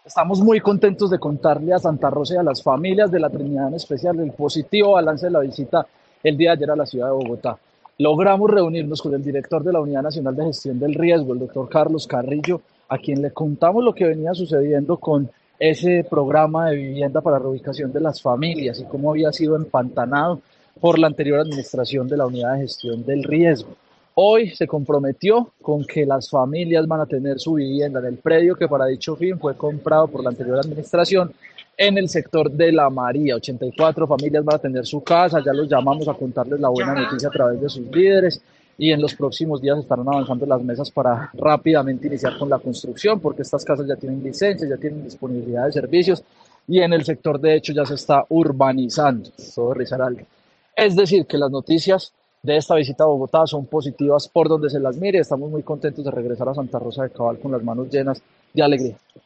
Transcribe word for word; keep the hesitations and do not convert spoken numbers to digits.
Estamos muy contentos de contarle a Santa Rosa y a las familias de la Trinidad en especial el positivo balance de la visita el día de ayer a la ciudad de Bogotá. Logramos reunirnos con el director de la Unidad Nacional de Gestión del Riesgo, el doctor Carlos Carrillo, a quien le contamos lo que venía sucediendo con ese programa de vivienda para reubicación de las familias y cómo había sido empantanado por la anterior administración de la Unidad de Gestión del Riesgo. Hoy se comprometió con que las familias van a tener su vivienda en el predio que para dicho fin fue comprado por la anterior administración en el sector de La María. ochenta y cuatro familias van a tener su casa, ya los llamamos a contarles la buena noticia a través de sus líderes y en los próximos días estarán avanzando las mesas para rápidamente iniciar con la construcción porque estas casas ya tienen licencia, ya tienen disponibilidad de servicios y en el sector de hecho ya se está urbanizando. Todo Risaralda. Es decir, que las noticias de esta visita a Bogotá son positivas por donde se las mire. Estamos muy contentos de regresar a Santa Rosa de Cabal con las manos llenas de alegría.